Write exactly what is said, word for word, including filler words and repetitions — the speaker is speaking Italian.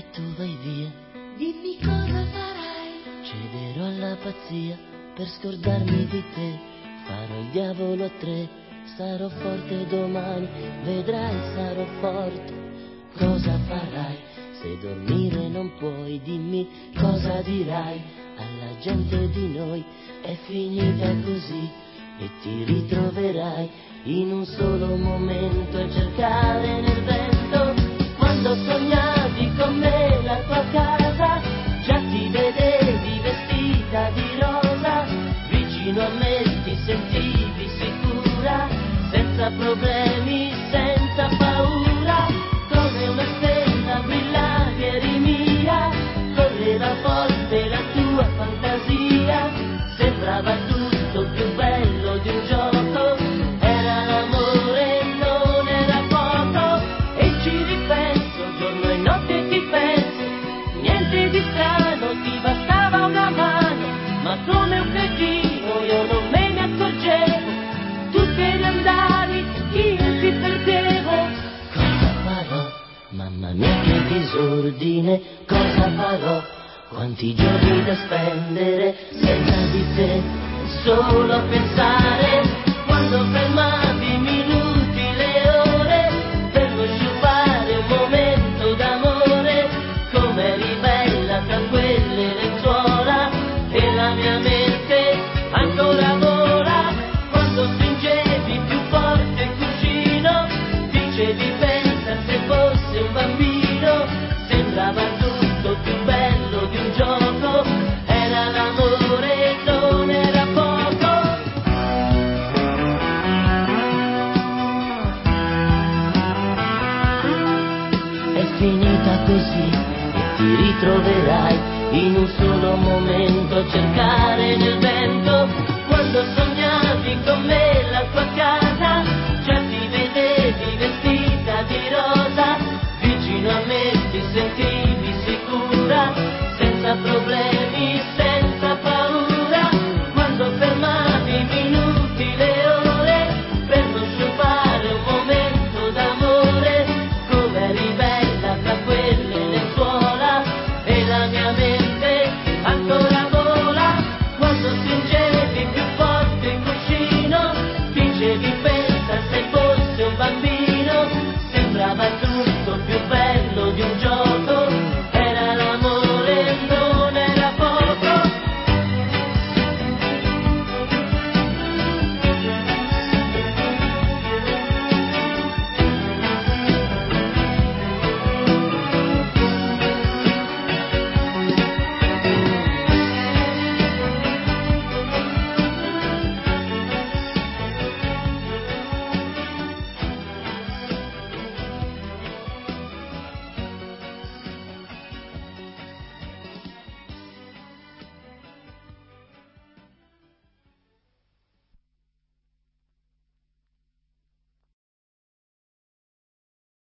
e tu vai via. Dimmi cosa farai. Cederò alla pazzia per scordarmi di te. Farò il diavolo a tre, sarò forte domani, vedrai sarò forte. Cosa farai se dormire non puoi? Dimmi cosa dirai alla gente di noi. È finita così e ti ritroverai in un solo momento a cercare nel vento. Quando sognavi con me la tua casa, già ti vedevi vestita di rosa. Vicino a me ti sentivi sicura, senza problemi, senza paura. Come una stella brillavi, eri mia, correva forte la tua fantasia. Sembrava tutto più bello di un gioco, era l'amore, non era poco. E ci ripenso, giorno e notte ti penso, niente di strano, ti bastava una mano. Ma come un cretino io non me ne accorgevo, tu te ne andavi, io ti perdevo. Cosa farò? Mamma mia che disordine, cosa farò? Quanti giorni da spendere senza di te, solo a pensare. Quando fermavi i minuti, le ore, per non sciupare un momento d'amore. Come eri bella tra quelle lenzuola, e la mia mente ancora vola. Quando stringevi più forte il cuscino, dicevi pensa se fosse un bambino. Sembrava tutto più bello di un gioco, era l'amore, non era poco. È finita così e ti ritroverai in un solo momento a cercare nel vento. Quando sognavi con me